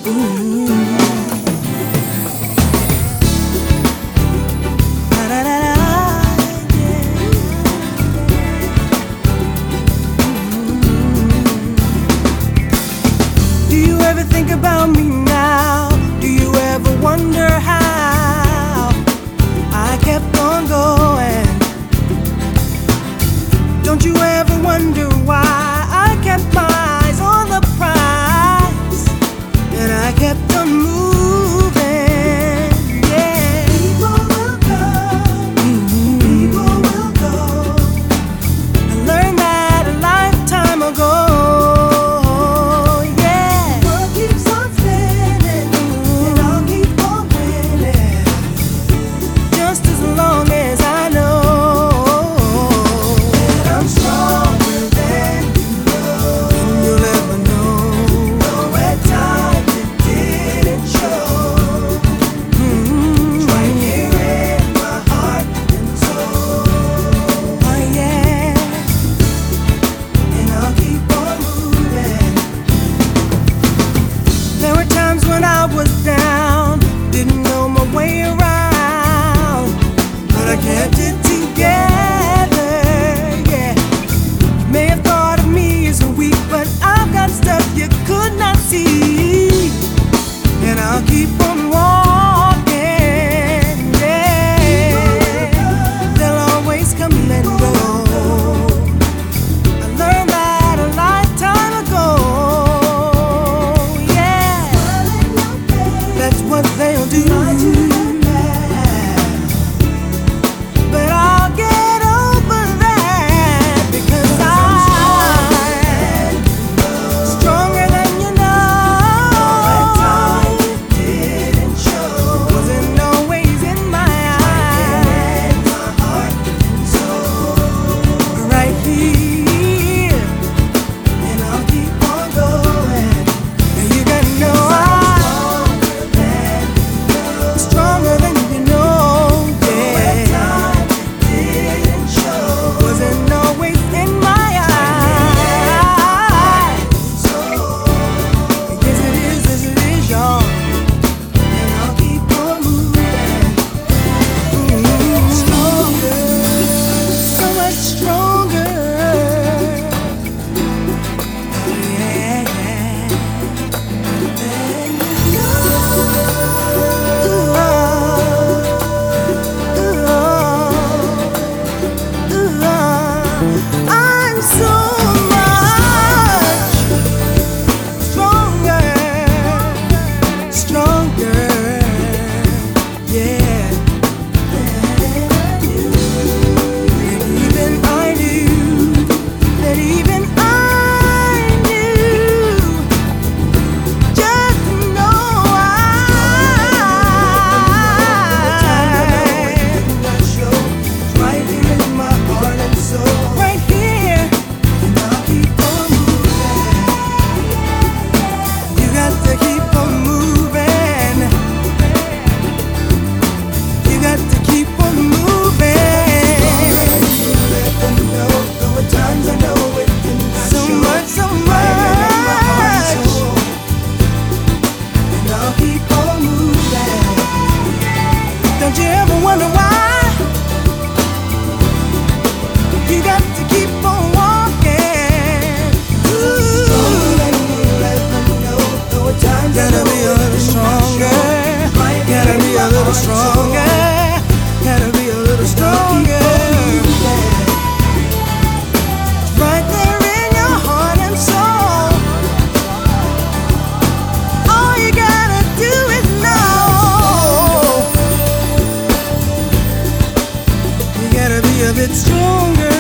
Think about me now. Do you ever wonder how I kept on going? Don't you ever wonder why I kept my eyes on the prize and I kept on moving? Yeah. People will come, people will go. I learned that a lifetime ago. When I was down, didn't know my way around, but I kept it together, yeah. You may have thought of me as weak, but I've got stuff you could not see, and I'll keep on walking, yeah. They'll always come and go. I learned that a lifetime ago. That's what they'll do. But I'll get over that because I'm stronger than you know. Wasn't always in my eyes. Right here, and I'll keep on going. And you gotta know stronger than you know, yeah. Wasn't always in my eyes. Yes it is, y'all. And I'll keep on moving. Stronger, so much stronger. Yeah, than you I'm so much stronger, stronger, yeah. And even I knew that even I knew, just know right here in my heart and soul. Right here, and I'll keep on moving. You got to keep on moving. You got to keep on moving. Let them know, though at times I know it can not so show. Much, so much. And I'll keep on moving. Don't you ever wonder why? You got to keep on walking. Ooh. Gotta be a little stronger. Gotta be a little stronger. Gotta be a little stronger. Right there in your heart and soul. All you gotta do is know. You gotta be a bit stronger.